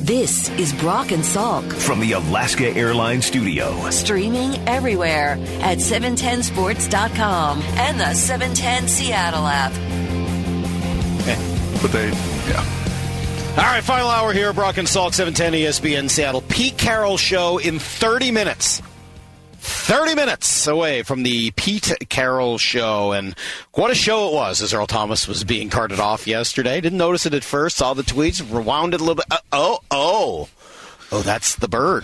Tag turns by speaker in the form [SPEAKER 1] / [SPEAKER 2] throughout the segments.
[SPEAKER 1] This is Brock and Salk
[SPEAKER 2] from the Alaska Airlines studio.
[SPEAKER 1] Streaming everywhere at 710sports.com and the 710 Seattle app.
[SPEAKER 3] All right, final hour here, Brock and Salk, 710 ESPN Seattle. Pete Carroll Show in 30 minutes. 30 minutes away from the Pete Carroll Show. And what a show it was as Earl Thomas was being carted off yesterday. Didn't notice it at first, saw the tweets, rewound it a little bit. Oh, that's the bird.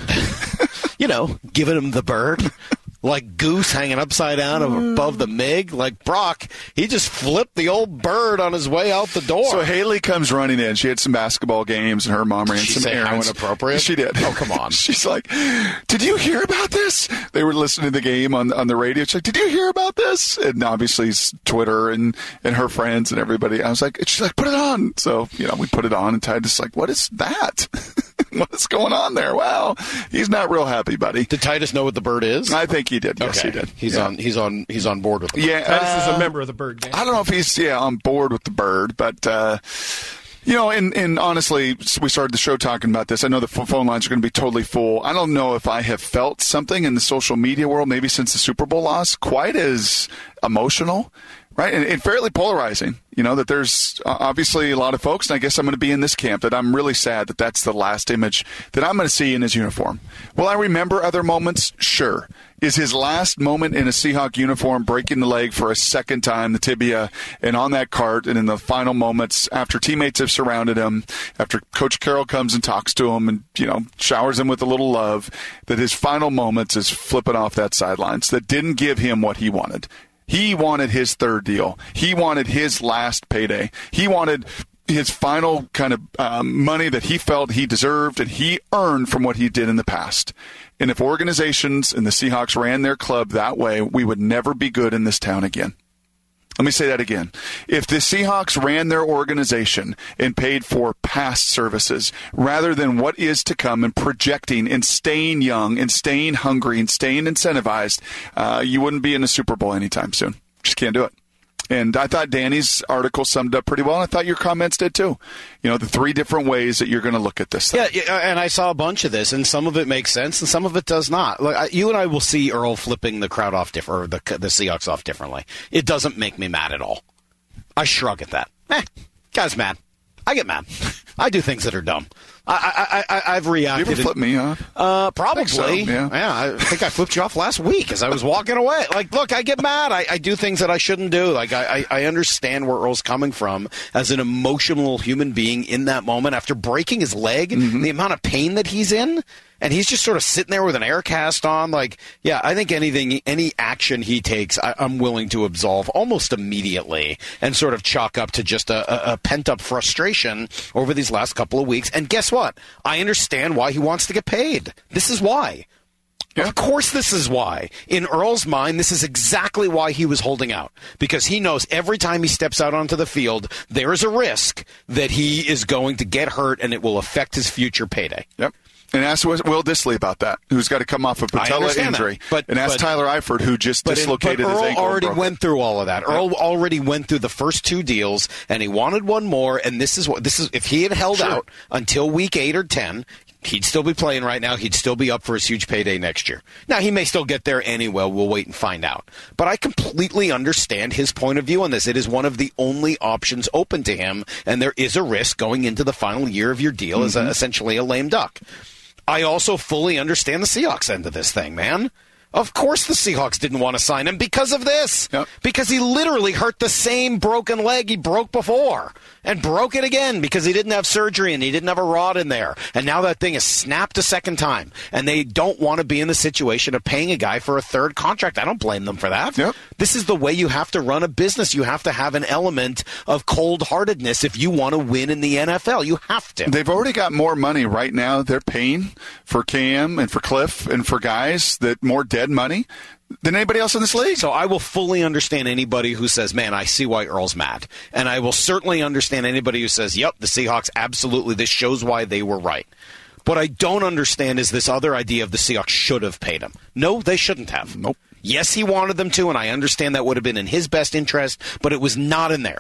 [SPEAKER 3] Giving him the bird. Like Goose hanging upside down above the MiG. Like Brock, he just flipped the old bird on his way out the door.
[SPEAKER 4] So Haley comes running in. She had some basketball games, and her mom ran some errands.
[SPEAKER 3] How inappropriate?
[SPEAKER 4] She did.
[SPEAKER 3] Oh, come on.
[SPEAKER 4] She's like, did you hear about this? They were listening to the game on the radio. She's like, did you hear about this? And obviously Twitter and her friends and everybody. I was like, she's like, put it on. So, we put it on, and Titus like, what is that? What is going on there? Wow. He's not real happy, buddy.
[SPEAKER 3] Did Titus know what the bird is?
[SPEAKER 4] I think he did. Yes,
[SPEAKER 3] okay.
[SPEAKER 4] he did.
[SPEAKER 3] He's on board with the bird.
[SPEAKER 4] Yeah.
[SPEAKER 5] Titus is a member of the bird gang.
[SPEAKER 4] I don't know if he's on board with the bird, but and honestly, we started the show talking about this. I know the phone lines are going to be totally full. I don't know if I have felt something in the social media world, maybe since the Super Bowl loss, quite as emotional, right? And fairly polarizing. That there's obviously a lot of folks, and I guess I'm going to be in this camp, that I'm really sad that that's the last image that I'm going to see in his uniform. Will I remember other moments? Sure. Is his last moment in a Seahawk uniform breaking the leg for a second time, the tibia, and on that cart, and in the final moments after teammates have surrounded him, after Coach Carroll comes and talks to him and, showers him with a little love, that his final moments is flipping off that sidelines, that didn't give him what he wanted. He wanted his third deal. He wanted his last payday. He wanted his final kind of money that he felt he deserved and he earned from what he did in the past. And if organizations and the Seahawks ran their club that way, we would never be good in this town again. Let me say that again. If the Seahawks ran their organization and paid for past services rather than what is to come and projecting and staying young and staying hungry and staying incentivized, you wouldn't be in the Super Bowl anytime soon. Just can't do it. And I thought Danny's article summed up pretty well, and I thought your comments did too. The 3 different ways that you're going to look at this thing.
[SPEAKER 3] Yeah, and I saw a bunch of this, and some of it makes sense, and some of it does not. Like you and I will see Earl flipping the crowd off or the Seahawks off differently. It doesn't make me mad at all. I shrug at that. Guy's mad. I get mad. I do things that are dumb. I've reacted.
[SPEAKER 4] You ever flip me off?
[SPEAKER 3] Probably.
[SPEAKER 4] So, yeah.
[SPEAKER 3] I think I flipped you off last week as I was walking away. Like, look, I get mad. I do things that I shouldn't do. Like, I understand where Earl's coming from as an emotional human being in that moment after breaking his leg, the amount of pain that he's in. And he's just sort of sitting there with an air cast on. Like, yeah, I think any action he takes, I'm willing to absolve almost immediately and sort of chalk up to just a pent-up frustration over these last couple of weeks. And guess what? I understand why he wants to get paid. This is why. Yeah. Of course this is why. In Earl's mind, this is exactly why he was holding out. Because he knows every time he steps out onto the field, there is a risk that he is going to get hurt and it will affect his future payday.
[SPEAKER 4] Yep. And ask Will Dissly about that, who's got to come off a patella injury. And ask Tyler Eifert, who just dislocated his ankle.
[SPEAKER 3] Earl already went through all of that. Earl already went through the first 2 deals, and he wanted one more. And this is if he had held out until week 8 or 10, he'd still be playing right now. He'd still be up for his huge payday next year. Now, he may still get there anyway. We'll wait and find out. But I completely understand his point of view on this. It is one of the only options open to him, and there is a risk going into the final year of your deal as essentially a lame duck. I also fully understand the Seahawks end of this thing, man. Of course the Seahawks didn't want to sign him because of this. Yep. Because he literally hurt the same broken leg he broke before. And broke it again because he didn't have surgery and he didn't have a rod in there. And now that thing is snapped a second time. And they don't want to be in the situation of paying a guy for a third contract. I don't blame them for that. Yep. This is the way you have to run a business. You have to have an element of cold-heartedness if you want to win in the NFL. You have to.
[SPEAKER 4] They've already got more money right now. They're paying for Cam and for Cliff and for guys that more dead money than anybody else in this league.
[SPEAKER 3] So I will fully understand anybody who says, man, I see why Earl's mad. And I will certainly understand anybody who says, yep, the Seahawks, absolutely, this shows why they were right. What I don't understand is this other idea of the Seahawks should have paid him. No, they shouldn't have.
[SPEAKER 4] Nope.
[SPEAKER 3] Yes, he wanted them to, and I understand that would have been in his best interest, but it was not in theirs.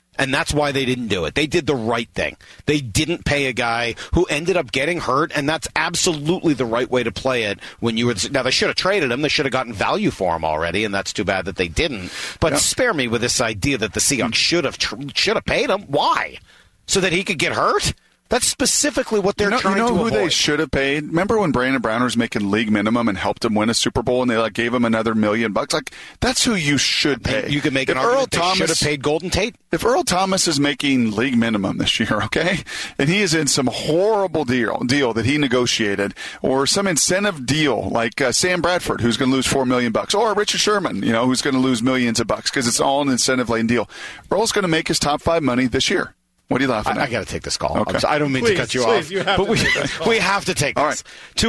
[SPEAKER 3] And that's why they didn't do it. They did the right thing. They didn't pay a guy who ended up getting hurt, and that's absolutely the right way to play it. Now, they should have traded him. They should have gotten value for him already, and that's too bad that they didn't. But spare me with this idea that the Seahawks should have paid him. Why? So that he could get hurt? That's specifically what they're trying to avoid.
[SPEAKER 4] You know who they should have paid? Remember when Brandon Browner was making league minimum and helped him win a Super Bowl, and they gave him another $1 million? That's who you should pay.
[SPEAKER 3] You can make an argument they should have paid Golden Tate.
[SPEAKER 4] If Earl Thomas is making league minimum this year, okay, and he is in some horrible deal that he negotiated, or some incentive deal like Sam Bradford, who's going to lose $4 million, or Richard Sherman, who's going to lose millions of bucks because it's all an incentive-laden deal. Earl's going to make his top 5 money this year. What are you laughing at?
[SPEAKER 3] I got to take this call.
[SPEAKER 4] Okay.
[SPEAKER 3] I don't mean to cut you off. But we have to take this.
[SPEAKER 4] All right.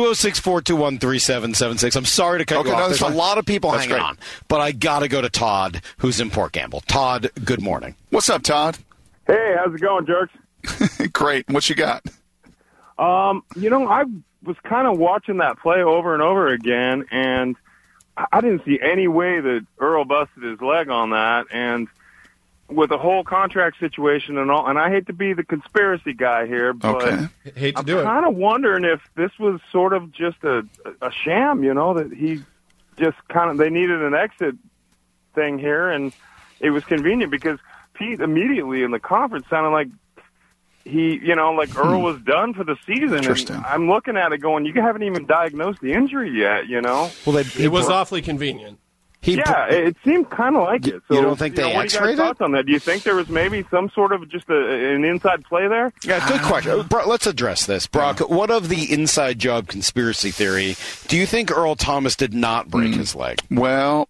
[SPEAKER 3] 206-421-3776. I'm sorry to cut you off. There's a lot of people hanging on. But I got to go to Todd, who's in Port Gamble. Todd, good morning.
[SPEAKER 4] What's up, Todd?
[SPEAKER 5] Hey, how's it going, Jerks?
[SPEAKER 4] Great. What you got?
[SPEAKER 5] I was kind of watching that play over and over again, and I didn't see any way that Earl busted his leg on that, and with the whole contract situation and all, and I hate to be the conspiracy guy here, but I'm kind of wondering if this was sort of just a sham, that he just they needed an exit thing here, and it was convenient because Pete immediately in the conference sounded like he, Earl was done for the season. And I'm looking at it going, you haven't even diagnosed the injury yet,
[SPEAKER 6] Well, it was awfully convenient.
[SPEAKER 5] It seemed kind of like it. So,
[SPEAKER 3] you don't think they
[SPEAKER 5] X-rayed it? What are you guys' thoughts on that? Do you think there was maybe some sort of just an inside play there?
[SPEAKER 3] Yeah, good question. Let's address this. Brock, what of the inside job conspiracy theory do you think Earl Thomas did not break his leg?
[SPEAKER 4] Well,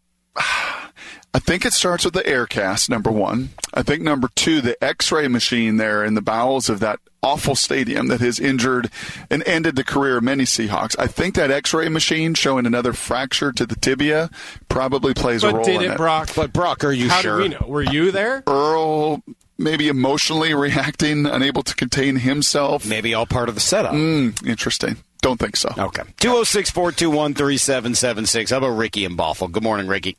[SPEAKER 4] I think it starts with the air cast, number one. I think number two, the X-ray machine there in the bowels of that awful stadium that has injured and ended the career of many Seahawks. I think that X-ray machine showing another fracture to the tibia probably plays a role in it.
[SPEAKER 3] Brock? But Brock, are you
[SPEAKER 6] sure? How
[SPEAKER 3] do
[SPEAKER 6] we know? Were you there?
[SPEAKER 4] Earl maybe emotionally reacting, unable to contain himself.
[SPEAKER 3] Maybe all part of the setup.
[SPEAKER 4] Interesting. Don't think so.
[SPEAKER 3] Okay. 206-421-3776. How about Ricky in Bothell? Good morning, Ricky.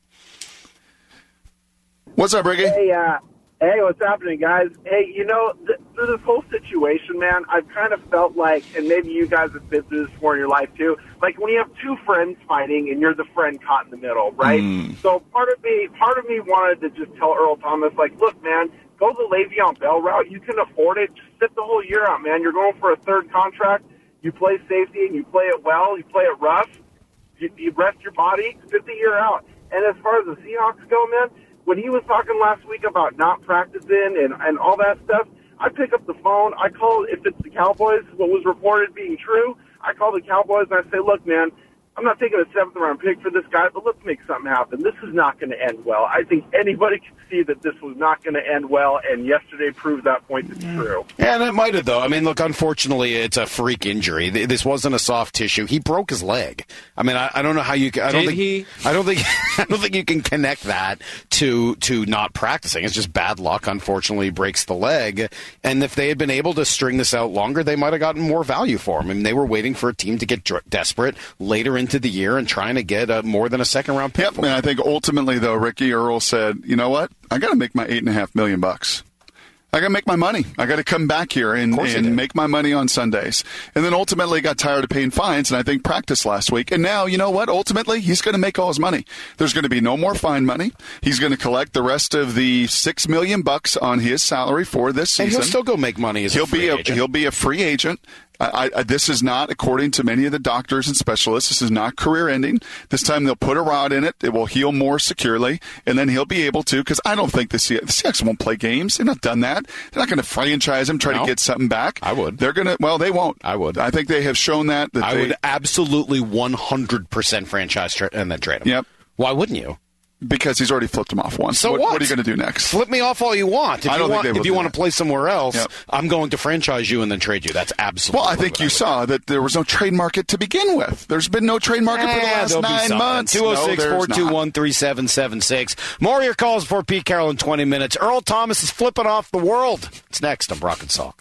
[SPEAKER 4] What's up, Ricky?
[SPEAKER 7] Hey, what's happening, guys? Hey, through this whole situation, man, I've kind of felt like, and maybe you guys have been through this before in your life too, like when you have two friends fighting and you're the friend caught in the middle, right? So part of me wanted to just tell Earl Thomas, look, man, go the Le'Veon Bell route. You can afford it. Just sit the whole year out, man. You're going for a third contract. You play safety and you play it well. You play it rough. You rest your body. Sit the year out. And as far as the Seahawks go, man, when he was talking last week about not practicing and all that stuff, I pick up the phone. I call, if it's the Cowboys, what was reported being true, I call the Cowboys and I say, look, man, I'm not taking a 7th-round pick for this guy, but let's make something happen. This is not going to end well. I think anybody can see that this was not going to end well, and yesterday proved that point to be true.
[SPEAKER 3] Yeah, and it might have, though. I mean, look, unfortunately, it's a freak injury. This wasn't a soft tissue. He broke his leg. I mean, I don't know how you. I don't think you can connect that to not practicing. It's just bad luck. Unfortunately, he breaks the leg. And if they had been able to string this out longer, they might have gotten more value for him. I mean, they were waiting for a team to get desperate later into the year and trying to get more than a 2nd-round pick.
[SPEAKER 4] Yep, and I think ultimately, though, Ricky Earl said, you know what? I got to make my $8.5 million. I got to make my money. I got to come back here and make my money on Sundays. And then ultimately got tired of paying fines, and I think practiced last week. And now, you know what? Ultimately, he's going to make all his money. There's going to be no more fine money. He's going to collect the rest of the $6 million on his salary for this season.
[SPEAKER 3] And he'll still go make money as a free agent.
[SPEAKER 4] He'll be a free agent. This is not, according to many of the doctors and specialists, this is not career-ending. This time they'll put a rod in it. It will heal more securely, and then he'll be able to, because I don't think the Seahawks won't play games. They're not done that. They're not going to franchise him, try to get something back.
[SPEAKER 3] I would.
[SPEAKER 4] They're going to, well, they won't.
[SPEAKER 3] I would.
[SPEAKER 4] I think they have shown that
[SPEAKER 3] I would absolutely 100% franchise and then trade him.
[SPEAKER 4] Yep.
[SPEAKER 3] Why wouldn't you?
[SPEAKER 4] Because he's already flipped him off once.
[SPEAKER 3] So what?
[SPEAKER 4] What are you going to do next?
[SPEAKER 3] Flip me off all you want. If you want to play somewhere else,
[SPEAKER 4] yep.
[SPEAKER 3] I'm going to franchise you and then trade you. That's absolutely.
[SPEAKER 4] Well, I think you saw that there was no trade market to begin with. There's been no trade market for the last 9 months.
[SPEAKER 3] 206-421-3776. More of your calls for Pete Carroll in 20 minutes. Earl Thomas is flipping off the world. It's next on Brock and Salk.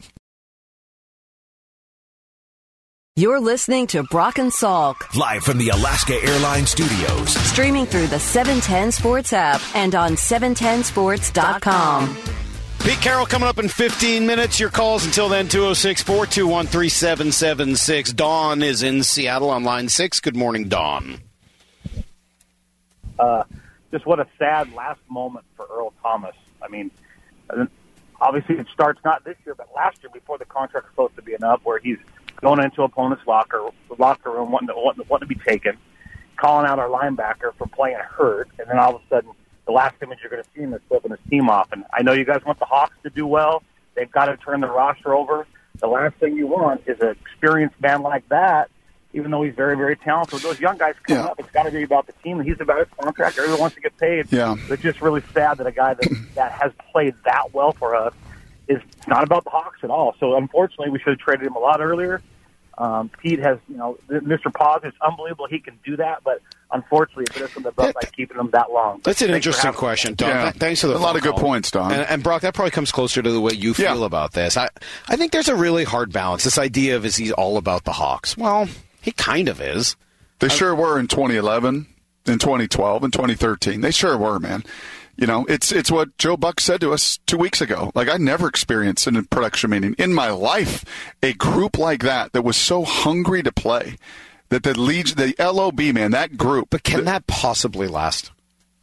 [SPEAKER 1] You're listening to Brock and Salk.
[SPEAKER 2] Live from the Alaska Airlines Studios.
[SPEAKER 1] Streaming through the 710 Sports app and on 710sports.com.
[SPEAKER 3] Pete Carroll coming up in 15 minutes. Your calls until then, 206-421-3776. Dawn is in Seattle on line 6. Good morning, Dawn.
[SPEAKER 8] Just what a sad last moment for Earl Thomas. I mean, obviously it starts not this year, but last year before the contract was supposed to be up, where he's going into opponent's locker room wanting to be taken, calling out our linebacker for playing hurt, and then all of a sudden the last image you're going to see him is flipping his team off. And I know you guys want the Hawks to do well. They've got to turn the roster over. The last thing you want is an experienced man like that, even though he's very, very talented. With those young guys coming up, it's got to be about the team. He's about his contract. Everyone wants to get paid.
[SPEAKER 4] Yeah.
[SPEAKER 8] It's just really sad that a guy that has played that well for us is not about the Hawks at all. So, unfortunately, we should have traded him a lot earlier. Pete has, Mr. Paz, it's unbelievable he can do that, but unfortunately, it isn't about keeping him that long.
[SPEAKER 3] That's an interesting question, Don.
[SPEAKER 4] Yeah.
[SPEAKER 3] Thanks for the
[SPEAKER 4] a lot of good points, Don.
[SPEAKER 3] And Brock, that probably comes closer to the way you feel about this. I think there's a really hard balance. This idea of, is he all about the Hawks? Well, he kind of is.
[SPEAKER 4] They sure were in 2011, in 2012, in 2013. They sure were, man. It's what Joe Buck said to us 2 weeks ago. Like, I never experienced in a production meeting in my life a group like that was so hungry to play. That the LOB, man, that group.
[SPEAKER 3] But can that possibly last?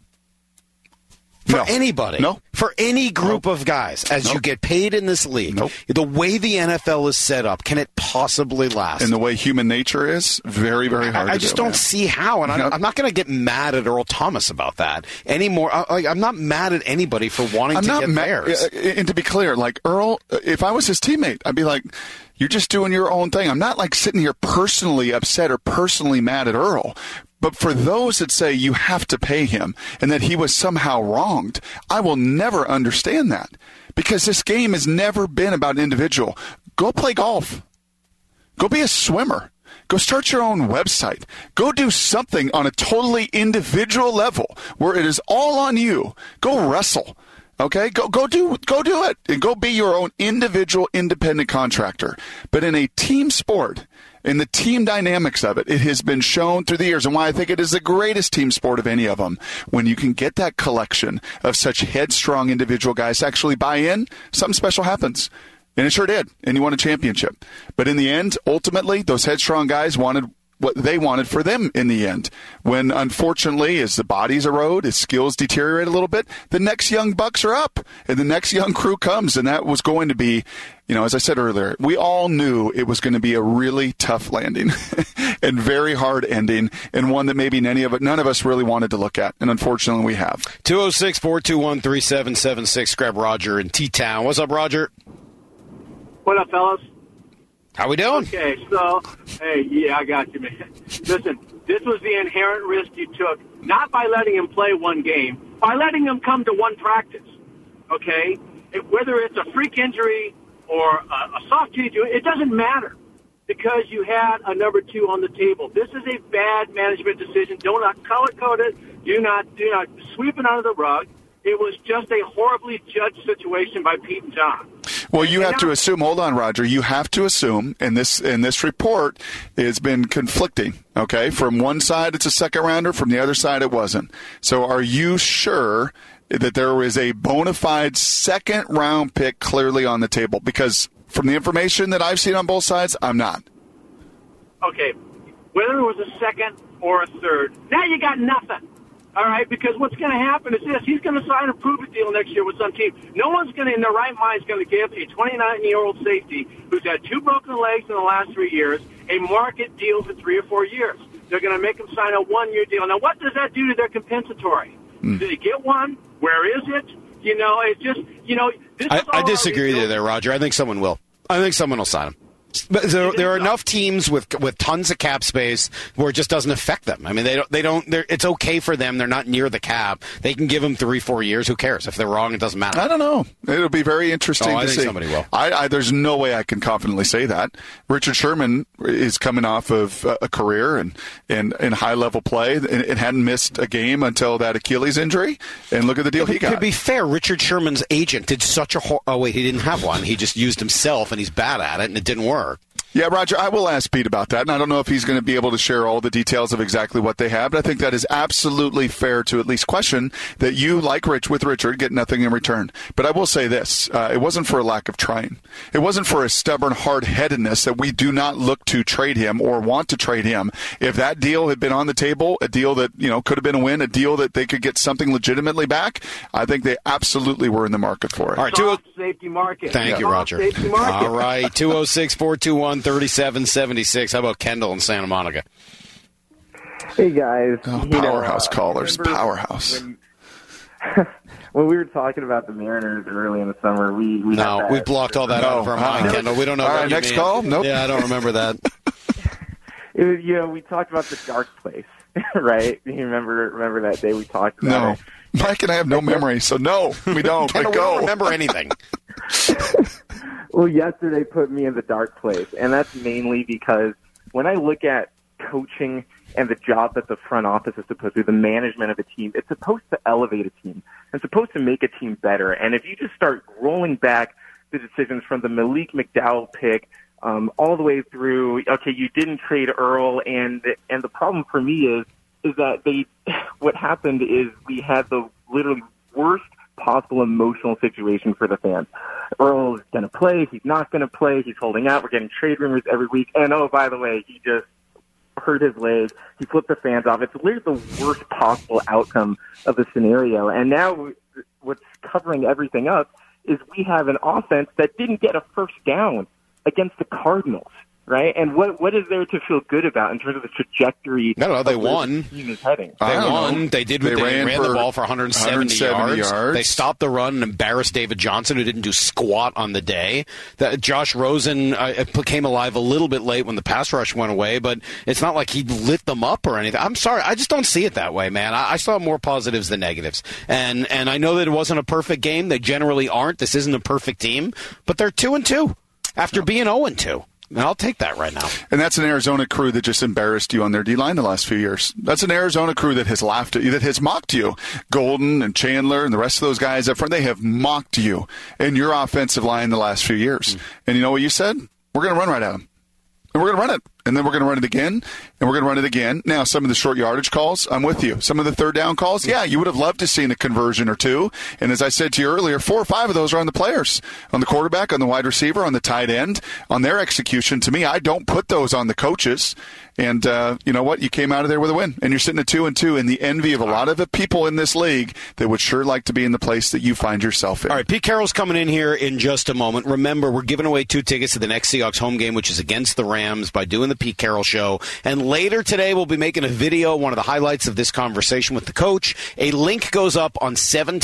[SPEAKER 3] For anybody.
[SPEAKER 4] No.
[SPEAKER 3] For any group of guys, as you get paid in this league, the way the NFL is set up, can it possibly last?
[SPEAKER 4] And the way human nature is, very, very hard
[SPEAKER 3] I just don't see how. And I'm not going to get mad at Earl Thomas about that anymore. I'm not mad at anybody for wanting to get theirs.
[SPEAKER 4] And to be clear, like Earl, if I was his teammate, I'd be like, you're just doing your own thing. I'm not like sitting here personally upset or personally mad at Earl. But for those that say you have to pay him and that he was somehow wronged, I will never understand that, because this game has never been about individual. Go play golf. Go be a swimmer. Go start your own website. Go do something on a totally individual level where it is all on you. Go wrestle. Okay, go do it, and go be your own individual independent contractor. But in a team sport, in the team dynamics of it, it has been shown through the years, and why I think it is the greatest team sport of any of them, when you can get that collection of such headstrong individual guys to actually buy in, something special happens. And it sure did, and you won a championship. But in the end, ultimately, those headstrong guys wanted what they wanted for them in the end. When, unfortunately, as the bodies erode, as skills deteriorate a little bit, the next young bucks are up, and the next young crew comes, and that was going to be, as I said earlier, we all knew it was going to be a really tough landing and very hard ending, and one that maybe none of us really wanted to look at, and unfortunately we have.
[SPEAKER 3] 206-421-3776. Grab Roger in T-Town. What's up, Roger?
[SPEAKER 9] What up, fellas?
[SPEAKER 3] How we doing?
[SPEAKER 9] Okay, so, I got you, man. Listen, this was the inherent risk you took, not by letting him play one game, by letting him come to one practice, okay? Whether it's a freak injury or a soft tissue, it doesn't matter, because you had a number 2 on the table. This is a bad management decision. Do not color-code it. Do not sweep it under the rug. It was just a horribly judged situation by Pete and John.
[SPEAKER 4] Well, you have to assume. Hold on, Roger. You have to assume, and this report has been conflicting. Okay, from one side it's a second rounder, from the other side it wasn't. So, are you sure that there was a bona fide second round pick clearly on the table? Because from the information that I've seen on both sides, I'm not.
[SPEAKER 9] Okay, whether it was a second or a third, now you got nothing. All right, because what's going to happen is this. He's going to sign a prove-it deal next year with some team. No one's going to, in their right mind, is going to give a 29-year-old safety who's had 2 broken legs in the last 3 years a market deal for 3 or 4 years. They're going to make him sign a 1-year deal. Now, what does that do to their compensatory? Did he get one? Where is it? It's just, this is
[SPEAKER 3] I disagree with you there, Roger. I think someone will. I think someone will sign him. But there are enough teams with tons of cap space where it just doesn't affect them. I mean, they don't. It's okay for them. They're not near the cap. They can give them 3-4 years. Who cares? If they're wrong, it doesn't matter.
[SPEAKER 4] I don't know. It'll be very interesting to see.
[SPEAKER 3] I think somebody will.
[SPEAKER 4] There's no way I can confidently say that. Richard Sherman is coming off of a career and high level play and hadn't missed a game until that Achilles injury. And look at the deal he got.
[SPEAKER 3] To be fair, Richard Sherman's agent did such a he didn't have one. He just used himself, and he's bad at it, and it didn't work.
[SPEAKER 4] Yeah, Roger, I will ask Pete about that, and I don't know if he's going to be able to share all the details of exactly what they have, but I think that is absolutely fair to at least question that you, like Richard, get nothing in return. But I will say this, it wasn't for a lack of trying. It wasn't for a stubborn hard-headedness that we do not look to trade him or want to trade him. If that deal had been on the table, a deal that could have been a win, a deal that they could get something legitimately back, I think they absolutely were in the market for it.
[SPEAKER 3] All right,
[SPEAKER 9] safety market.
[SPEAKER 3] Thank you, Roger.
[SPEAKER 9] Safety market.
[SPEAKER 3] All right, 206-421-3776. How about Kendall in Santa Monica?
[SPEAKER 10] Hey, guys.
[SPEAKER 4] Powerhouse callers. Powerhouse.
[SPEAKER 10] When we were talking about the Mariners early in the summer, we
[SPEAKER 3] blocked all that out of our mind, Kendall. We don't know.
[SPEAKER 4] All
[SPEAKER 3] what
[SPEAKER 4] right,
[SPEAKER 3] you
[SPEAKER 4] next
[SPEAKER 3] mean.
[SPEAKER 4] call? Nope.
[SPEAKER 3] Yeah, I don't remember that.
[SPEAKER 10] We talked about the dark place, right? You remember that day we talked about it?
[SPEAKER 4] Mike and I have no memory, so no, we don't.
[SPEAKER 3] Kendall, we don't remember anything.
[SPEAKER 10] Well, yesterday put me in the dark place, and that's mainly because when I look at coaching and the job that the front office is supposed to do, the management of a team, it's supposed to elevate a team. It's supposed to make a team better. And if you just start rolling back the decisions from the Malik McDowell pick all the way through, okay, you didn't trade Earl, and the problem for me is that what happened is we had the literally worst possible emotional situation for the fans. Earl's going to play. He's not going to play. He's holding out. We're getting trade rumors every week. And, oh, by the way, he just hurt his leg. He flipped the fans off. It's literally the worst possible outcome of the scenario. And now what's covering everything up is we have an offense that didn't get a first down against the Cardinals. Right, and what is there to feel good about in terms of the trajectory?
[SPEAKER 3] No, they won.
[SPEAKER 10] The team is heading.
[SPEAKER 3] They won. They did. They ran the ball for 170 yards. They stopped the run and embarrassed David Johnson, who didn't do squat on the day. Josh Rosen came alive a little bit late when the pass rush went away, but it's not like he lit them up or anything. I'm sorry, I just don't see it that way, man. I saw more positives than negatives, and I know that it wasn't a perfect game. They generally aren't. This isn't a perfect team, but they're 2-2 after being 0-2. And I'll take that right now.
[SPEAKER 4] And that's an Arizona crew that just embarrassed you on their D-line the last few years. That's an Arizona crew that has laughed at you, that has mocked you. Golden and Chandler and the rest of those guys up front, they have mocked you in your offensive line the last few years. And you know what you said? We're going to run right at them. And we're going to run it. And then we're going to run it again, and we're going to run it again. Now, some of the short yardage calls, I'm with you. Some of the third down calls, yeah, you would have loved to see a conversion or two. And as I said to you earlier, 4 or 5 of those are on the players, on the quarterback, on the wide receiver, on the tight end, on their execution. To me, I don't put those on the coaches. And you know what? You came out of there with a win, and you're sitting at 2-2 in the envy of a lot of the people in this league that would sure like to be in the place that you find yourself in.
[SPEAKER 3] All right, Pete Carroll's coming in here in just a moment. Remember, we're giving away 2 tickets to the next Seahawks home game, which is against the Rams, by doing the Pete Carroll Show. And later today, we'll be making a video, one of the highlights of this conversation with the coach. A link goes up on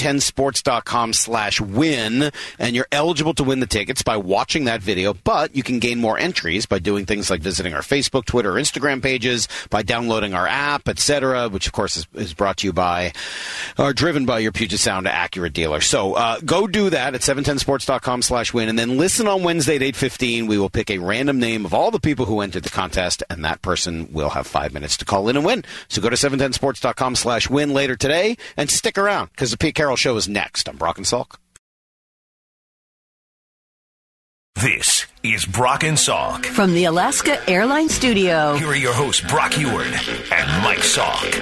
[SPEAKER 3] 710sports.com/win, and you're eligible to win the tickets by watching that video. But you can gain more entries by doing things like visiting our Facebook, Twitter, or Instagram pages, by downloading our app, etc., which, of course, is brought to you by, or driven by your Puget Sound Acura dealer. So go do that at 710sports.com/win, and then listen on Wednesday at 8:15. We will pick a random name of all the people who entered the contest, and that person will have 5 minutes to call in and win. So go to 710sports.com/win later today, and stick around, because the Pete Carroll Show is next. I'm Brock and Salk.
[SPEAKER 2] This is Brock and Salk.
[SPEAKER 1] From the Alaska Airlines Studio.
[SPEAKER 2] Here are your hosts, Brock Heward and Mike Salk.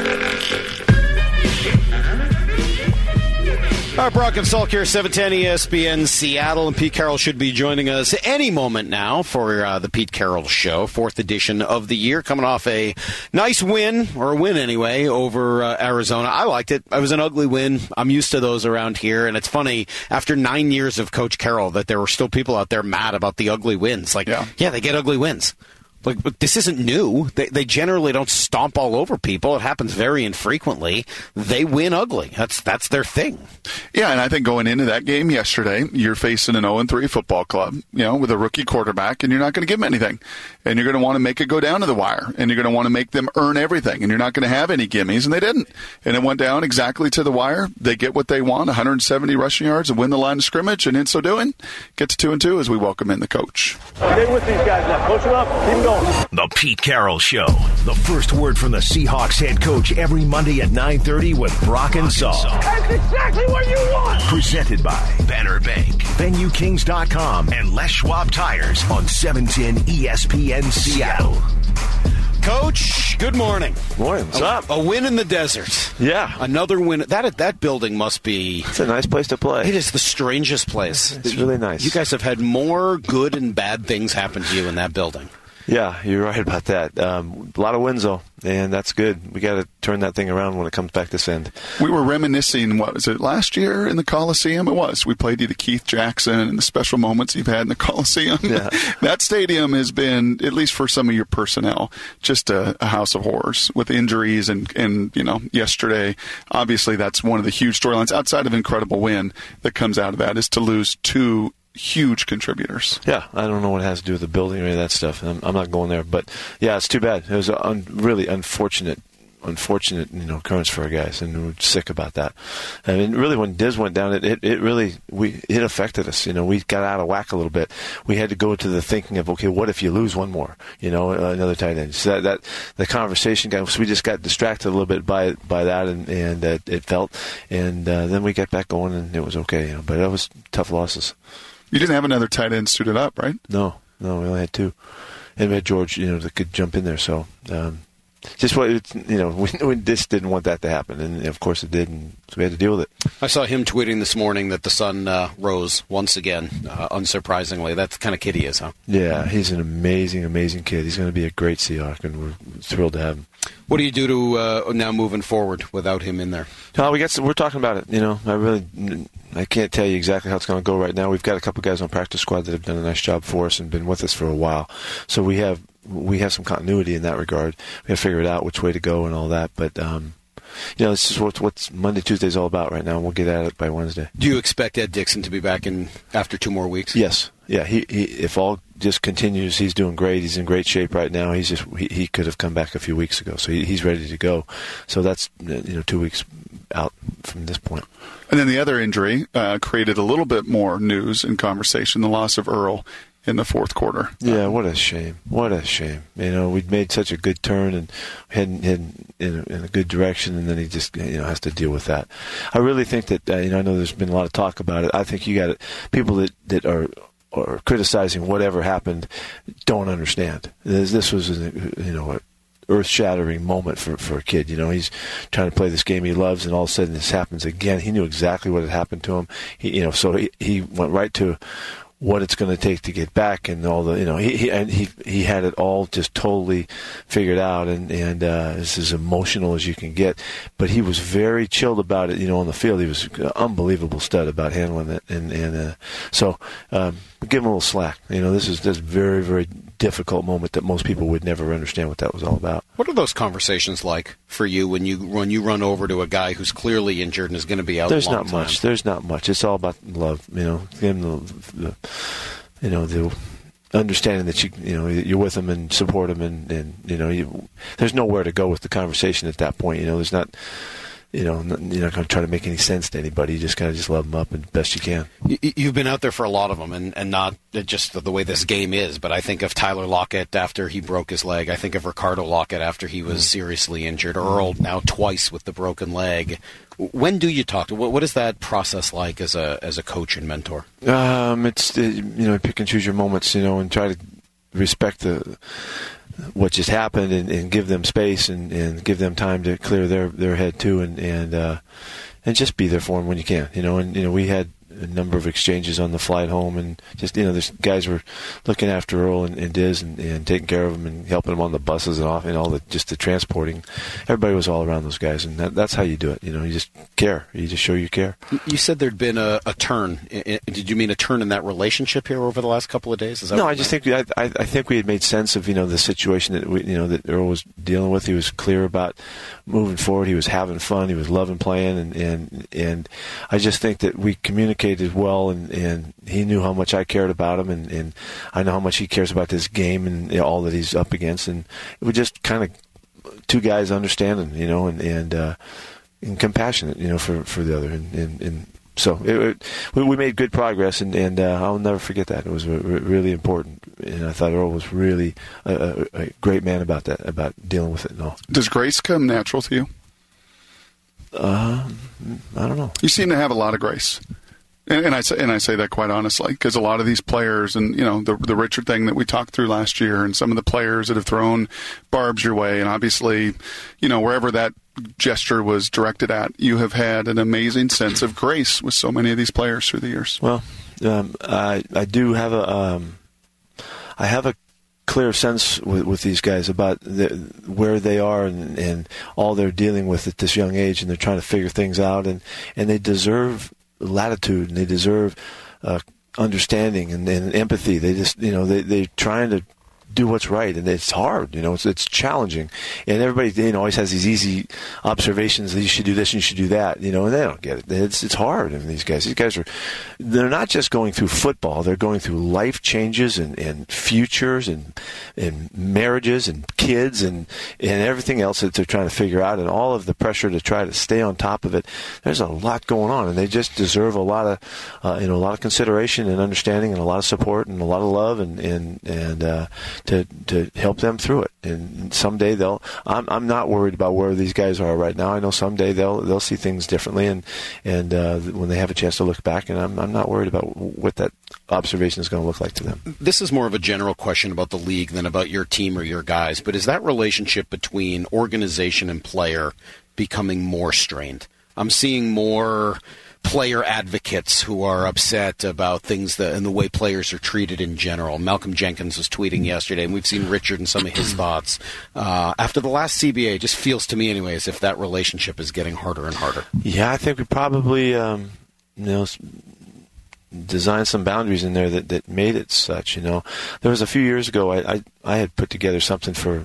[SPEAKER 3] All right, Brock and Salk here, 710 ESPN Seattle, and Pete Carroll should be joining us any moment now for the Pete Carroll Show, 4th edition of the year, coming off a nice win, or a win anyway, over Arizona. I liked it. It was an ugly win. I'm used to those around here, and it's funny, after 9 years of Coach Carroll, that there were still people out there mad about the ugly wins. Like, yeah they get ugly wins. But this isn't new. They generally don't stomp all over people. It happens very infrequently. They win ugly. That's their thing.
[SPEAKER 4] Yeah, and I think going into that game yesterday, you're facing an 0-3 football club, with a rookie quarterback, and you're not going to give them anything. And you're going to want to make it go down to the wire, and you're going to want to make them earn everything, and you're not going to have any gimmies, and they didn't. And it went down exactly to the wire. They get what they want, 170 rushing yards, and win the line of scrimmage, and in so doing, get to 2-2 as we welcome in the coach.
[SPEAKER 8] Stay with these guys now. Coach them up. Keep them going.
[SPEAKER 11] zone.
[SPEAKER 2] The Pete Carroll Show. The first word from the Seahawks head coach every Monday at 9:30 with Brock and Saul.
[SPEAKER 11] That's exactly what you want.
[SPEAKER 2] Presented by Banner Bank, VenueKings.com, and Les Schwab Tires on 710 ESPN Seattle.
[SPEAKER 3] Coach, good morning.
[SPEAKER 12] Morning. What's up?
[SPEAKER 3] A win in the desert.
[SPEAKER 12] Yeah.
[SPEAKER 3] Another win. That building must be...
[SPEAKER 12] It's a nice place to play.
[SPEAKER 3] It is the strangest place.
[SPEAKER 12] It's really nice.
[SPEAKER 3] You guys have had more good and bad things happen to you in that building.
[SPEAKER 12] Yeah, you're right about that. A lot of wins, though, and that's good. We got to turn that thing around when it comes back this end.
[SPEAKER 4] We were reminiscing, what was it, last year in the Coliseum? It was. We played you to Keith Jackson and the special moments you've had in the Coliseum. Yeah. That stadium has been, at least for some of your personnel, just a house of horrors with injuries and yesterday. Obviously, that's one of the huge storylines outside of incredible win that comes out of that is to lose two huge contributors.
[SPEAKER 12] Yeah, I don't know what it has to do with the building or any of that stuff. I'm not going there, but yeah, it's too bad. It was a really unfortunate occurrence for our guys, and we're sick about that. I mean, really, when Diz went down, it affected us. We got out of whack a little bit. We had to go to the thinking of, okay, what if you lose one more? Another tight end. So that the conversation so we just got distracted a little bit by that, and it felt, and then we got back going, and it was okay. But that was tough losses.
[SPEAKER 4] You didn't have another tight end suited up, right?
[SPEAKER 12] No, we only had two, and we had George, that could jump in there. So. Just what we just didn't want that to happen, and of course it did, and so we had to deal with it.
[SPEAKER 3] I saw him tweeting this morning that the sun rose once again, unsurprisingly. That's the kind of kid he is, huh?
[SPEAKER 12] Yeah, he's an amazing, amazing kid. He's going to be a great Seahawk, and we're thrilled to have him.
[SPEAKER 3] What do you do to now moving forward without him in there?
[SPEAKER 12] We're talking about it. I can't tell you exactly how it's going to go right now. We've got a couple guys on practice squad that have done a nice job for us and been with us for a while, so we have some continuity in that regard. We have to figure it out which way to go and all that. But, this is what's Monday, Tuesday is all about right now, and we'll get at it by Wednesday.
[SPEAKER 3] Do you expect Ed Dixon to be back in after 2 more weeks?
[SPEAKER 12] Yes. Yeah, he if all just continues, he's doing great. He's in great shape right now. He could have come back a few weeks ago, so he's ready to go. So that's 2 weeks out from this point.
[SPEAKER 4] And then the other injury created a little bit more news and conversation, the loss of Earl in the fourth quarter.
[SPEAKER 12] Yeah, what a shame. What a shame. We'd made such a good turn and heading in a good direction, and then he just has to deal with that. I really think that I know there's been a lot of talk about it. I think you got people that are criticizing whatever happened don't understand. This was an earth-shattering moment for a kid. He's trying to play this game he loves, and all of a sudden this happens again. He knew exactly what had happened to him. So he went right to what it's going to take to get back, and all the he had it all just totally figured out, and it's as emotional as you can get. But he was very chilled about it. On the field, he was an unbelievable stud about handling it, and so give him a little slack. This is this very, very difficult moment that most people would never understand what that was all about.
[SPEAKER 3] What are those conversations like for you when you run over to a guy who's clearly injured and is going to be out?
[SPEAKER 12] There's not much. There's not much. It's all about love. Give him the understanding that you're with him and support him, and there's nowhere to go with the conversation at that point. There's not. You're not going to try to make any sense to anybody. You just kind of just love them up as best you can.
[SPEAKER 3] You've been out there for a lot of them, and not just the way this game is, but I think of Tyler Lockett after he broke his leg. I think of Ricardo Lockett after he was seriously injured. Earl now twice with the broken leg. When do you talk to? What is that process like as a coach and mentor?
[SPEAKER 12] It's pick and choose your moments, and try to respect what just happened and give them space and give them time to clear their head too, and just be there for them when you can. We had a number of exchanges on the flight home, and just there's guys were looking after Earl and Diz and taking care of them and helping them on the buses and off and all the transporting. Everybody was all around those guys, and that's how you do it. You just care. You just show you care.
[SPEAKER 3] You said there'd been a turn. Did you mean a turn in that relationship here over the last couple of days? Is that
[SPEAKER 12] no, I just think I think we had made sense of the situation that that Earl was dealing with. He was clear about moving forward. He was having fun. He was loving playing, and I just think that we communicated well, and he knew how much I cared about him, and I know how much he cares about this game and all that he's up against, and it was just kind of two guys understanding, and compassionate, for the other, and So we made good progress, and I'll never forget that. It was really important, and I thought Earl was really a great man about that, about dealing with it and all.
[SPEAKER 4] Does grace come natural to you?
[SPEAKER 12] I don't know.
[SPEAKER 4] You seem to have a lot of grace. And I say that quite honestly, because a lot of these players, and the Richard thing that we talked through last year, and some of the players that have thrown barbs your way, and obviously, wherever that gesture was directed at, you have had an amazing sense of grace with so many of these players through the years.
[SPEAKER 12] Well, I do have I have a clear sense with these guys about where they are and all they're dealing with at this young age, and they're trying to figure things out, and they deserve latitude, and they deserve understanding and empathy. They just, they're trying to do what's right, and it's hard. It's challenging, and everybody always has these easy observations that you should do this and you should do that, and they don't get it. It's hard. And these guys they're not just going through football; they're going through life changes and futures and marriages and kids and everything else that they're trying to figure out, and all of the pressure to try to stay on top of it. There's a lot going on, and they just deserve a lot of consideration and understanding, and a lot of support and a lot of love, and to help them through it. And someday I'm not worried about where these guys are right now. I know someday they'll see things differently, and when they have a chance to look back, and I'm not worried about what that observation is going to look like to them.
[SPEAKER 3] This is more of a general question about the league than about your team or your guys, but is that relationship between organization and player becoming more strained? I'm seeing more player advocates who are upset about things and the way players are treated in general. Malcolm Jenkins was tweeting yesterday, and we've seen Richard and some of his thoughts. After the last CBA, it just feels to me anyway as if that relationship is getting harder and harder.
[SPEAKER 12] Yeah, I think we probably designed some boundaries in there that made it such. There was a few years ago I had put together something for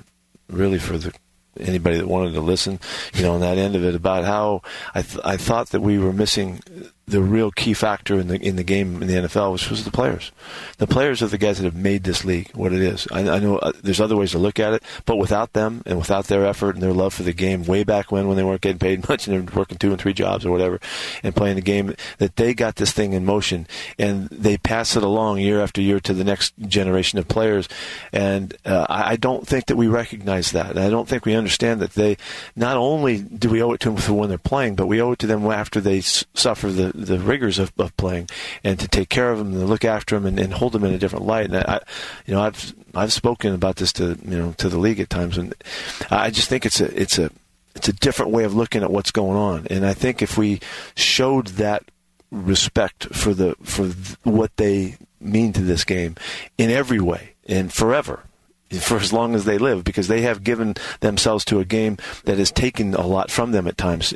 [SPEAKER 12] anybody that wanted to listen, on that end of it, about how I thought that we were missing the real key factor in the game in the NFL, which was the players. The players are the guys that have made this league what it is. I know there's other ways to look at it, but without them and without their effort and their love for the game, way back when they weren't getting paid much and they were working 2 and 3 jobs or whatever and playing the game, that they got this thing in motion and they pass it along year after year to the next generation of players. And I don't think that we recognize that. And I don't think we understand that they, not only do we owe it to them for when they're playing, but we owe it to them after they suffer the rigors of playing, and to take care of them and to look after them and hold them in a different light. And I've spoken about this to the league at times, and I just think it's a different way of looking at what's going on. And I think if we showed that respect for what they mean to this game in every way and forever, for as long as they live, because they have given themselves to a game that has taken a lot from them at times,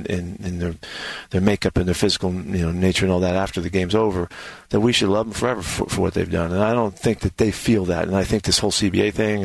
[SPEAKER 12] in their makeup and their physical, nature and all that after the game's over, that we should love them forever for what they've done. And I don't think that they feel that. And I think this whole CBA thing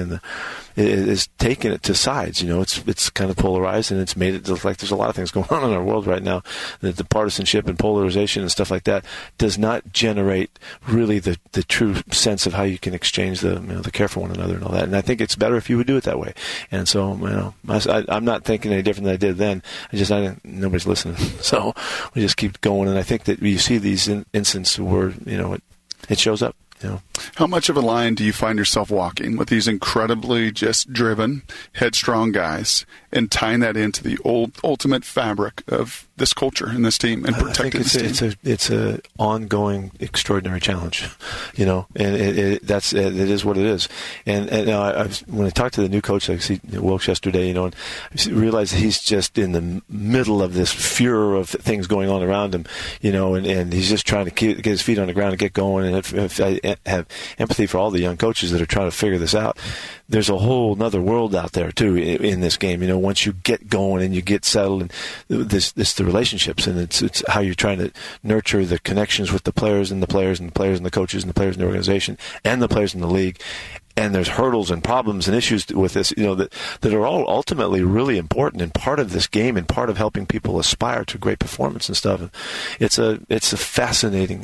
[SPEAKER 12] is taking it to sides. It's kind of polarized, and it's made it look like there's a lot of things going on in our world right now. That the partisanship and polarization and stuff like that does not generate really the true sense of how you can exchange the care for one another and all that. And I think it's better if you would do it that way. And so, I'm not thinking any different than I did then. Nobody's listening. So we just keep going. And I think that you see these instances where, it shows up.
[SPEAKER 4] How much of a line do you find yourself walking with these incredibly just driven, headstrong guys, and tying that into the ultimate fabric of this culture and this team and protecting this team?
[SPEAKER 12] It's a ongoing, extraordinary challenge, and it is what it is. And when I talked to the new coach, like Wilkes yesterday, and I realized that he's just in the middle of this furor of things going on around him, and he's just trying to get his feet on the ground and get going. And if I have empathy for all the young coaches that are trying to figure this out, there's a whole other world out there too in this game. Once you get going and you get settled, and this the relationships, and it's how you're trying to nurture the connections with the players and the players and the players and the coaches and the players in the organization and the players in the league. And there's hurdles and problems and issues with this, that are all ultimately really important and part of this game and part of helping people aspire to great performance and stuff. And it's a fascinating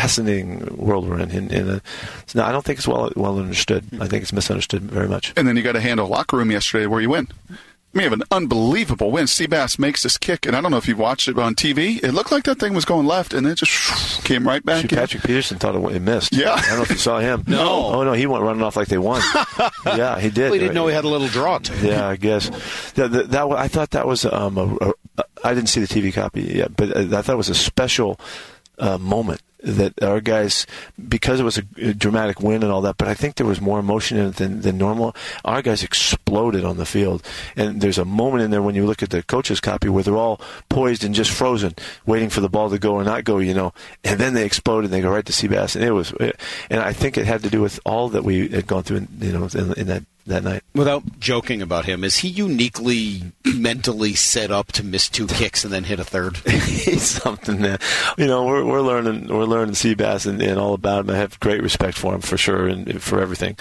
[SPEAKER 12] world we're in. I don't think it's well understood. I think it's misunderstood very much.
[SPEAKER 4] And then you got to handle locker room yesterday where you win. We have an unbelievable win. Seabass makes this kick, and I don't know if you watched it on TV. It looked like that thing was going left, and then it just came right back in.
[SPEAKER 12] Patrick Peterson thought it missed.
[SPEAKER 4] Yeah.
[SPEAKER 12] I don't know if you saw him.
[SPEAKER 3] No.
[SPEAKER 12] Oh, no, he went running off like they won. Yeah, he did.
[SPEAKER 3] Well, he didn't know he had a little draw to it.
[SPEAKER 12] Yeah, I guess. I thought that was I didn't see the TV copy yet, but I thought it was a special moment that our guys, because it was a dramatic win and all that, but I think there was more emotion in it than normal. Our guys exploded on the field. And there's a moment in there when you look at the coach's copy where they're all poised and just frozen, waiting for the ball to go or not go, and then they explode and they go right to Seabass. And I think it had to do with all that we had gone through in that night.
[SPEAKER 3] Without joking about him, is he uniquely mentally set up to miss 2 kicks and then hit a third?
[SPEAKER 12] He's something that, we're learning Seabass and all about him. I have great respect for him for sure and for everything.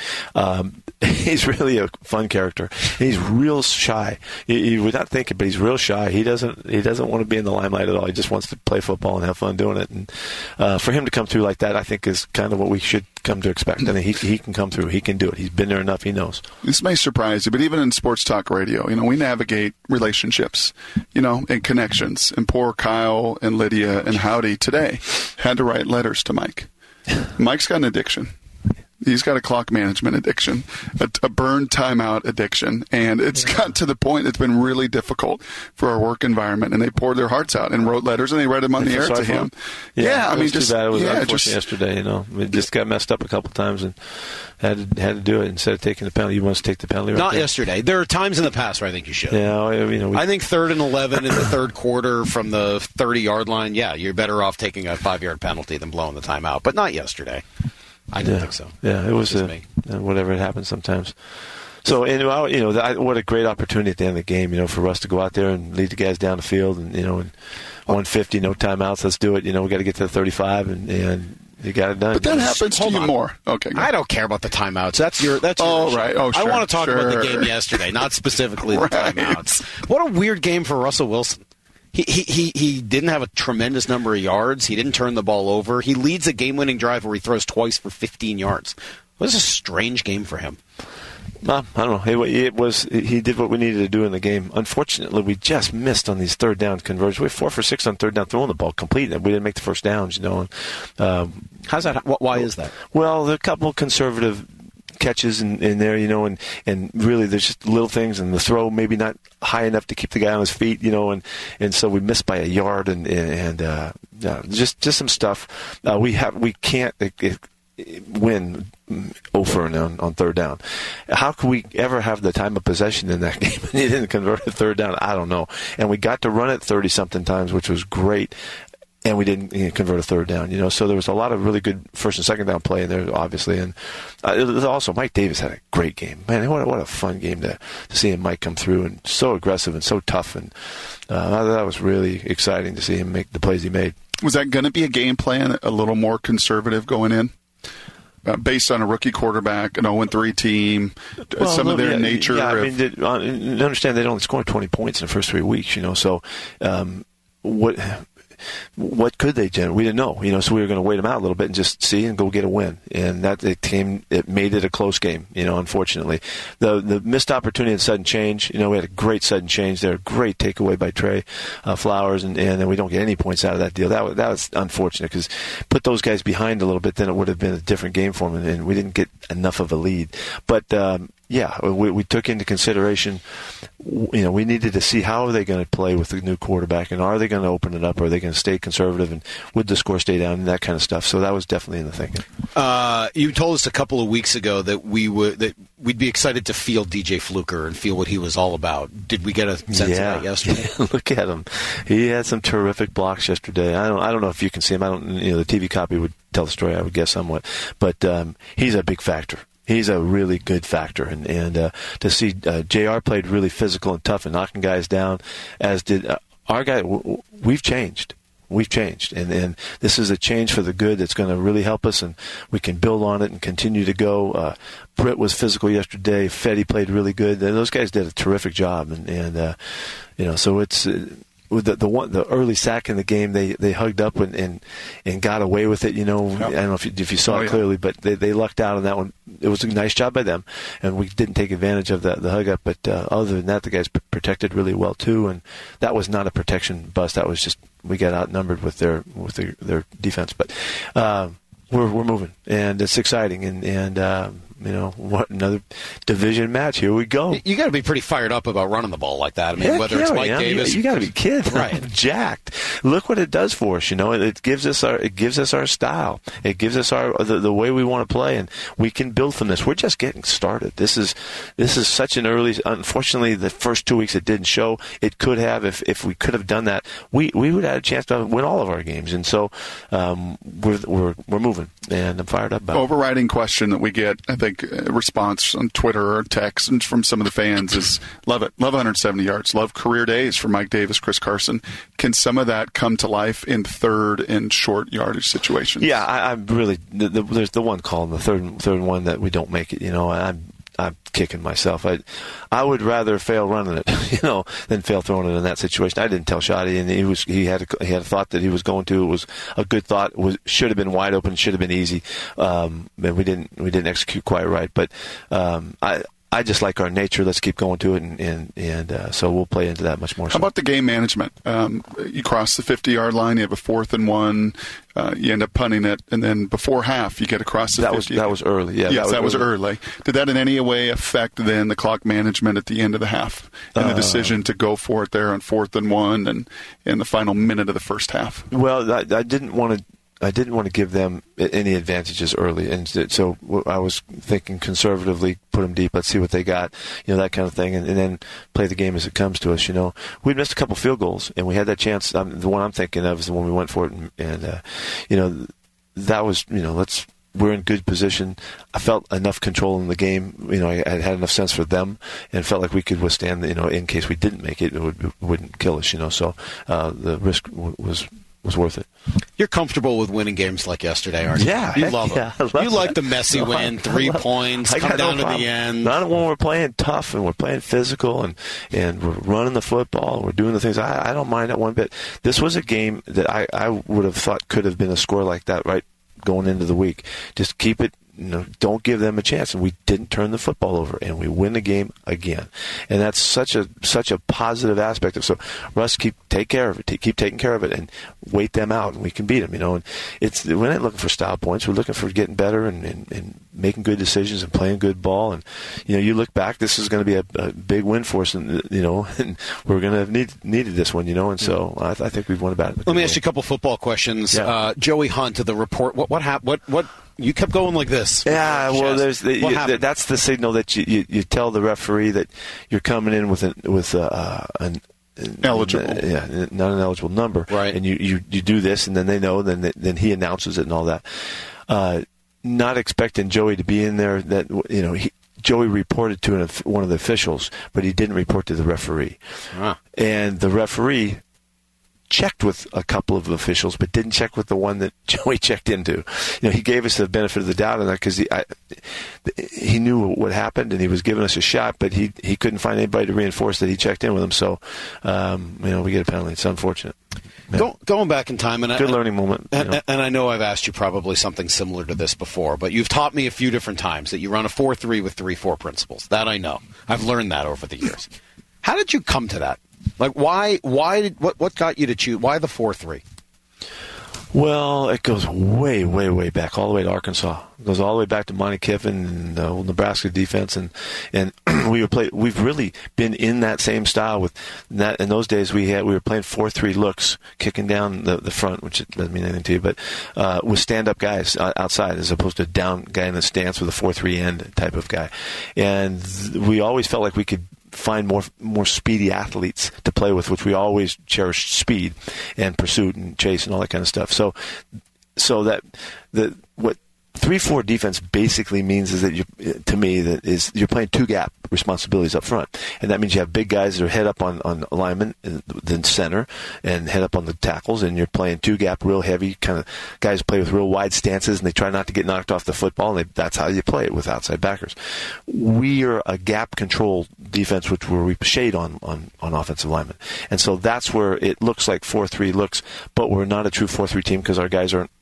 [SPEAKER 12] He's really a fun character. He's real shy. You would not think it, but he's real shy. He doesn't want to be in the limelight at all. He just wants to play football and have fun doing it. And for him to come through like that, I think is kind of what we should come to expect. I mean, he can come through. He can do it. He's been there enough. He knows.
[SPEAKER 4] This may surprise you, but even in sports talk radio, we navigate relationships, and connections. And poor Kyle and Lydia and Howdy today had to write letters to Mike. Mike's got an addiction. He's got a clock management addiction, a burn timeout addiction, and it's got to the point it's been really difficult for our work environment. And they poured their hearts out and wrote letters, and they read them on the air to him.
[SPEAKER 12] Yeah, I mean, just too bad. It was unfortunate yesterday. It just got messed up a couple times and had to do it instead of taking the penalty. You want to take the penalty?
[SPEAKER 3] Not yesterday. There are times in the past where I think you should.
[SPEAKER 12] Yeah,
[SPEAKER 3] I think 3rd and 11 in the third quarter from the 30-yard line. Yeah, you're better off taking a 5-yard penalty than blowing the timeout, but not yesterday. I didn't think so.
[SPEAKER 12] Yeah, it was whatever it happens sometimes. So, what a great opportunity at the end of the game, for us to go out there and lead the guys down the field, and 150, no timeouts. Let's do it. We got to get to the 35, and you got it done.
[SPEAKER 4] But that happens to you more. Okay,
[SPEAKER 3] I don't care about the timeouts. That's your.
[SPEAKER 4] Oh, right. Oh, sure.
[SPEAKER 3] I want to talk about the game yesterday, not specifically the timeouts. What a weird game for Russell Wilson. He didn't have a tremendous number of yards. He didn't turn the ball over. He leads a game-winning drive where he throws twice for 15 yards. It was a strange game for him.
[SPEAKER 12] I don't know. He did what we needed to do in the game. Unfortunately, we just missed on these third down conversions. We were 4 for 6 on third down, throwing the ball complete, and we didn't make the first downs.
[SPEAKER 3] How's that? Why is that?
[SPEAKER 12] Well, there are a couple conservative catches in there, and really there's just little things, and the throw maybe not high enough to keep the guy on his feet, and so we missed by a yard, and just some stuff. We can't win 0 for on third down. How could we ever have the time of possession in that game and he didn't convert a third down? I don't know. And we got to run it 30-something times, which was great. And we didn't convert a third down, So there was a lot of really good first and second down play in there, obviously. And also, Mike Davis had a great game. Man, what a fun game to see him, Mike, come through, and so aggressive and so tough. And that was really exciting to see him make the plays he made.
[SPEAKER 4] Was that going to be a game plan, a little more conservative going in? Based on a rookie quarterback, an 0-3 team, some of their nature.
[SPEAKER 12] Yeah, understand they only scored 20 points in the first 3 weeks, So what could they generate? We didn't know, so we were going to wait them out a little bit and just see and go get a win. And it made it a close game, unfortunately. The missed opportunity and sudden change, we had a great sudden change there, a great takeaway by Trey Flowers, and then we don't get any points out of that deal. That was unfortunate because put those guys behind a little bit, then it would have been a different game for them, and we didn't get enough of a lead. But, we took into consideration, we needed to see how are they going to play with the new quarterback, and are they going to open it up, or are they going to stay conservative, and would the score stay down, and that kind of stuff. So that was definitely in the thinking.
[SPEAKER 3] You told us a couple of weeks ago that we'd be excited to feel DJ Fluker and feel what he was all about. Did we get a sense of that yesterday?
[SPEAKER 12] Look at him. He had some terrific blocks yesterday. I don't know if you can see him. The TV copy would tell the story, I would guess somewhat, but he's a big factor. He's a really good factor, and to see JR played really physical and tough and knocking guys down, as did our guy. We've changed, and this is a change for the good that's going to really help us, and we can build on it and continue to go. Britt was physical yesterday. Fetty played really good. Those guys did a terrific job, and so it's. with the early sack in the game, they hugged up and got away with it. I don't know if you saw it clearly, but they lucked out on that one. It was a nice job by them, and we didn't take advantage of the hug up. But other than that, the guys protected really well too, and that was not a protection bust. That was just we got outnumbered with their defense. But we're moving, and it's exciting, and what another division match. Here we go.
[SPEAKER 3] You got to be pretty fired up about running the ball like that. I mean, whether it's Mike Davis,
[SPEAKER 12] you got to be kidding.
[SPEAKER 3] Right.
[SPEAKER 12] I'm jacked. Look what it does for us. It gives us our style. It gives us the way we want to play, and we can build from this. We're just getting started. This is such an early. Unfortunately, the first 2 weeks it didn't show. It could have if we could have done that. We would have had a chance to win all of our games, and so we're moving, and I'm fired up about it.
[SPEAKER 4] Overriding question that we get, I think, response on Twitter or text and from some of the fans is love it. Love 170 yards. Love career days for Mike Davis, Chris Carson. Can some of that come to life in third and short yardage situations?
[SPEAKER 12] Yeah, I'm really. There's the one call in the third one that we don't make it. I'm kicking myself. I would rather fail running it, than fail throwing it in that situation. I didn't tell Shotty, and he had a thought that he was going to. It was a good thought. Should have been wide open. Should have been easy. And we didn't execute quite right. But I just like our nature. Let's keep going to it, and so we'll play into that much more.
[SPEAKER 4] How about the game management? You cross the 50-yard line. You have a 4th and 1. You end up punting it, and then before half, you get across the 50.
[SPEAKER 12] That was early. Yeah,
[SPEAKER 4] yes, that was early. Did that in any way affect then the clock management at the end of the half and the decision to go for it there on 4th and 1 and in the final minute of the first half?
[SPEAKER 12] Well, I didn't want to give them any advantages early, and so I was thinking conservatively, put them deep, let's see what they got, that kind of thing, and then play the game as it comes to us. We'd missed a couple field goals, and we had that chance. The one I'm thinking of is the one we went for it, and that was, we're in good position. I felt enough control in the game. I had enough sense for them, and felt like we could withstand. In case we didn't make it, it wouldn't kill us. So the risk was worth it.
[SPEAKER 3] You're comfortable with winning games like yesterday, aren't you?
[SPEAKER 12] Yeah.
[SPEAKER 3] You love
[SPEAKER 12] it.
[SPEAKER 3] You like the messy win, 3 points, come down to the end.
[SPEAKER 12] Not when we're playing tough and we're playing physical and we're running the football and we're doing the things. I don't mind that one bit. This was a game that I would have thought could have been a score like that right going into the week. Just keep it. Don't give them a chance, and we didn't turn the football over, and we win the game again, and that's such a positive aspect of. So, Russ, keep taking care of it, and wait them out, and we can beat them. And we're not looking for style points. We're looking for getting better and making good decisions and playing good ball. And you look back, this is going to be a big win for us, and and we're going to have needed this one. And so I think we've won about it.
[SPEAKER 3] Let me ask you a couple football questions. Yeah. Joey Hunt to the report. What happened? What you kept going like this?
[SPEAKER 12] Yeah, well, that's the signal that you tell the referee that you're coming in with an
[SPEAKER 4] eligible,
[SPEAKER 12] not an eligible number,
[SPEAKER 3] right? And
[SPEAKER 12] you do this, and then they know, then he announces it and all that. Not expecting Joey to be in there. Joey reported to one of the officials, but he didn't report to the referee, and the referee checked with a couple of officials, but didn't check with the one that Joey checked into. He gave us the benefit of the doubt on that because he knew what happened and he was giving us a shot, but he couldn't find anybody to reinforce that he checked in with him. So, we get a penalty. It's unfortunate. Yeah.
[SPEAKER 3] Going back in time, and
[SPEAKER 12] good learning moment.
[SPEAKER 3] And I know I've asked you probably something similar to this before, but you've taught me a few different times that you run a 4-3 with 3-4 principles. That I know. I've learned that over the years. How did you come to that? Like, what got you to choose? Why the 4-3?
[SPEAKER 12] Well, it goes way, way, way back, all the way to Arkansas. It goes all the way back to Monty Kiffin and the old Nebraska defense, and we've really been in that same style with that. In those days, we were playing 4-3 looks, kicking down the front, which doesn't mean anything to you, but with stand-up guys outside as opposed to a down guy in the stance with a 4-3 end type of guy, and we always felt like we could find more speedy athletes to play with, which we always cherished speed and pursuit and chase and all that kind of stuff. So that what 3-4 defense basically means is that you're playing two gap responsibilities up front, and that means you have big guys that are head up on alignment, then center, and head up on the tackles, and you're playing two gap, real heavy kind of guys play with real wide stances, and they try not to get knocked off the football, and that's how you play it with outside backers. We are a gap control defense, where we shade on offensive linemen, and so that's where it looks like 4-3 looks, but we're not a true 4-3 team because our guys aren't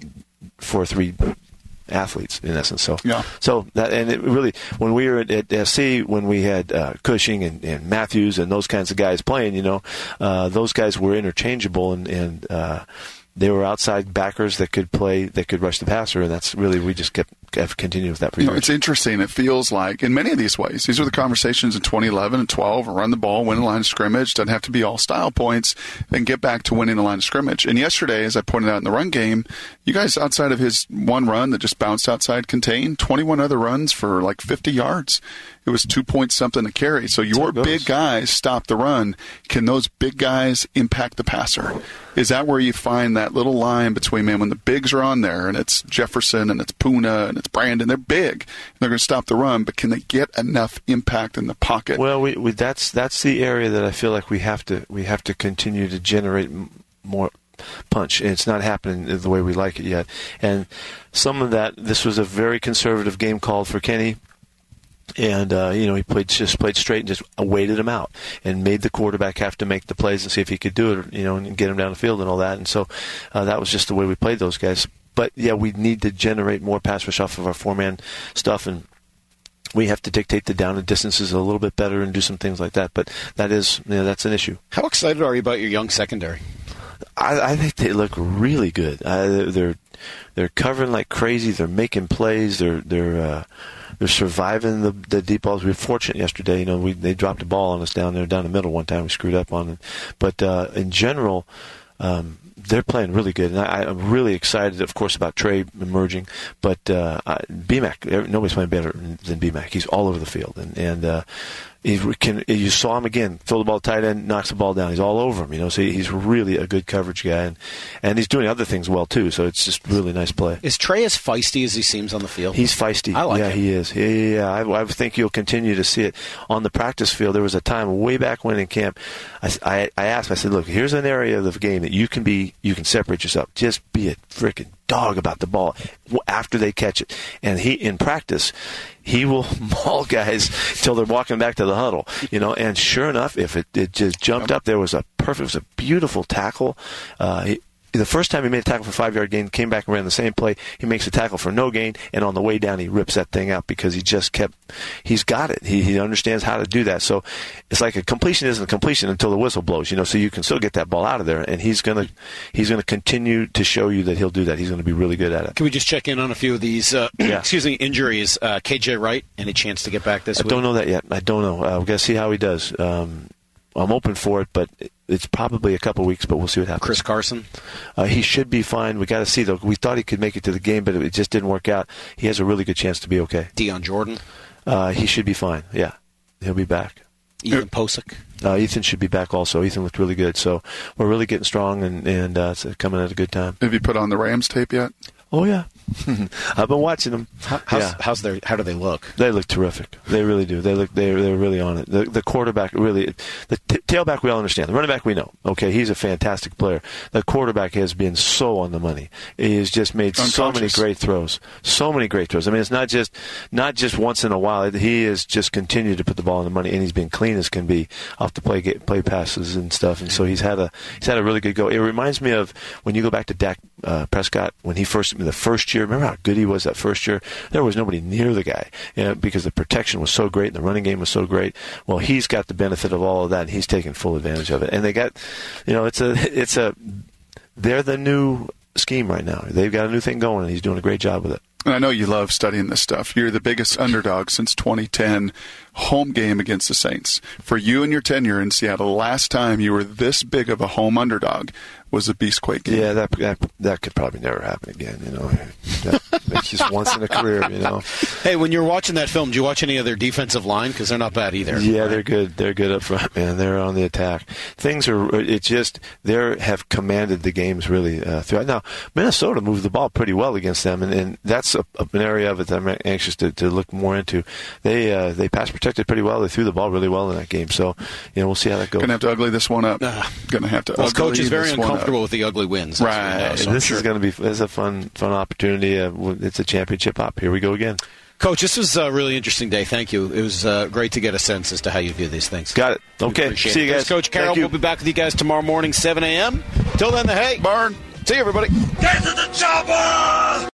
[SPEAKER 12] 4-3 athletes in essence. So that, and it really, when we were at SC, when we had Cushing and Matthews and those kinds of guys playing, those guys were interchangeable and they were outside backers that could rush the passer, and that's really, we just have continued with that.
[SPEAKER 4] It's interesting. It feels like in many of these ways, these are the conversations in 2011 and 12, run the ball, win the line of scrimmage, doesn't have to be all style points, then get back to winning the line of scrimmage. And yesterday, as I pointed out in the run game, you guys, outside of his one run that just bounced outside contained, 21 other runs for like 50 yards. It was 2 point something to carry. So your big guys stop the run. Can those big guys impact the passer? Is that where you find that little line between, man, when the bigs are on there, and it's Jefferson and it's Puna and it's Brandon, they're big, and they're going to stop the run, but can they get enough impact in the pocket?
[SPEAKER 12] Well, that's the area that I feel like we have to continue to generate more punch, and it's not happening the way we like it yet. And some of that, this was a very conservative game called for Kenny. And, he played straight and just waited him out and made the quarterback have to make the plays and see if he could do it, and get him down the field and all that. And so that was just the way we played those guys. But, yeah, we need to generate more pass rush off of our four-man stuff, and we have to dictate the down and distances a little bit better and do some things like that. But that is, that's an issue.
[SPEAKER 3] How excited are you about your young secondary?
[SPEAKER 12] I think they look really good. They're covering like crazy. They're making plays. They're surviving the deep balls. We were fortunate yesterday. They dropped a ball on us down the middle one time. We screwed up on it. But in general, they're playing really good. And I'm really excited, of course, about Trey emerging. But BMAC, nobody's playing better than BMAC. He's all over the field. And you saw him again, throw the ball tight end, knocks the ball down. He's all over him, so he's really a good coverage guy, and he's doing other things well too. So it's just really nice play.
[SPEAKER 3] Is Trey as feisty as he seems on the field?
[SPEAKER 12] He's feisty.
[SPEAKER 3] I like him.
[SPEAKER 12] He is. Yeah. I think you'll continue to see it on the practice field. There was a time way back when in camp, I asked him, I said, look, here's an area of the game that you can separate yourself. Just be a freaking dog about the ball after they catch it. And in practice, he will maul guys till they're walking back to the huddle, and sure enough, if it just jumped up, it was a beautiful tackle. The first time he made a tackle for a 5-yard gain, came back and ran the same play. He makes a tackle for no gain, and on the way down, he rips that thing out because he's got it. He understands how to do that. So it's like a completion isn't a completion until the whistle blows, so you can still get that ball out of there, and he's gonna continue to show you that he'll do that. He's going to be really good at it.
[SPEAKER 3] Can we just check in on a few of these, injuries? KJ Wright, any chance to get back this week?
[SPEAKER 12] I don't know that yet. I don't know. We've got to see how he does. I'm open for it, but it's probably a couple weeks, but we'll see what happens.
[SPEAKER 3] Chris Carson?
[SPEAKER 12] He should be fine. We got to see, though. We thought he could make it to the game, but it just didn't work out. He has a really good chance to be okay.
[SPEAKER 3] Deion Jordan?
[SPEAKER 12] He should be fine, yeah. He'll be back.
[SPEAKER 3] Ethan Posick?
[SPEAKER 12] Ethan should be back also. Ethan looked really good. So we're really getting strong, and it's coming at a good time.
[SPEAKER 4] Have you put on the Rams tape yet?
[SPEAKER 12] Oh, yeah. I've been watching them.
[SPEAKER 3] How do they look?
[SPEAKER 12] They look terrific. They really do. They're really on it. The quarterback really, the tailback we all understand. The running back we know. Okay, he's a fantastic player. The quarterback has been so on the money. He has just made so many great throws. So many great throws. I mean, it's not just once in a while. He has just continued to put the ball in the money, and he's been clean as can be off the play passes and stuff. And so he's had a really good go. It reminds me of when you go back to Dak Prescott when he the first year. Remember how good he was that first year? There was nobody near the guy because the protection was so great and the running game was so great. Well, he's got the benefit of all of that, and he's taking full advantage of it. And they got, they're the new scheme right now. They've got a new thing going, and he's doing a great job with it.
[SPEAKER 4] And I know you love studying this stuff. You're the biggest underdog since 2010, home game against the Saints. For you and your tenure in Seattle, the last time you were this big of a home underdog was a Beast Quake game.
[SPEAKER 12] Yeah, that could probably never happen again. That's just once in a career.
[SPEAKER 3] Hey, when you're watching that film, do you watch any of their defensive line? Because they're not bad either.
[SPEAKER 12] Yeah, right? They're good. They're good up front, man. They're on the attack. They have commanded the games really throughout. Now, Minnesota moved the ball pretty well against them, and that's an area of it that I'm anxious to look more into. They pass protected pretty well. They threw the ball really well in that game. So, we'll see how that goes.
[SPEAKER 4] Going to have to ugly this one up. Going to have to.
[SPEAKER 3] Well, coach is very uncomfortable with the ugly wins,
[SPEAKER 4] right?
[SPEAKER 3] So
[SPEAKER 12] this is going to be a fun opportunity. It's a championship hop. Here we go again.
[SPEAKER 3] Coach, this was a really interesting day. Thank you. It was great to get a sense as to how you view these things.
[SPEAKER 12] Got it. Okay. See you guys.
[SPEAKER 3] There's Coach Carroll. We'll be back with you guys tomorrow morning, 7 a.m. Till then, Hey,
[SPEAKER 4] Burn.
[SPEAKER 3] See you, everybody.
[SPEAKER 11] Get to the chopper!